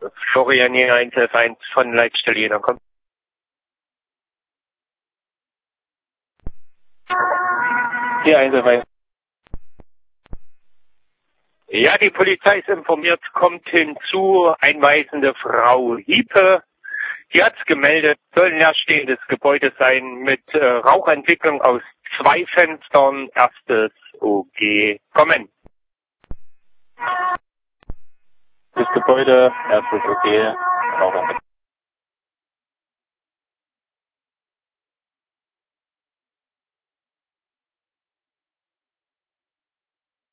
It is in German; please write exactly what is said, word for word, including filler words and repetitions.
Florian hier eins F eins von Leitstelle Jena, komm. Hier eins F eins. Ja, die Polizei ist informiert, kommt hinzu, einweisende Frau Hiepe. Die hat's gemeldet, soll ein leerstehendes Gebäude sein mit äh, Rauchentwicklung aus zwei Fenstern, erstes O G, kommen. Das Gebäude, erstes O G, Rauchentwicklung.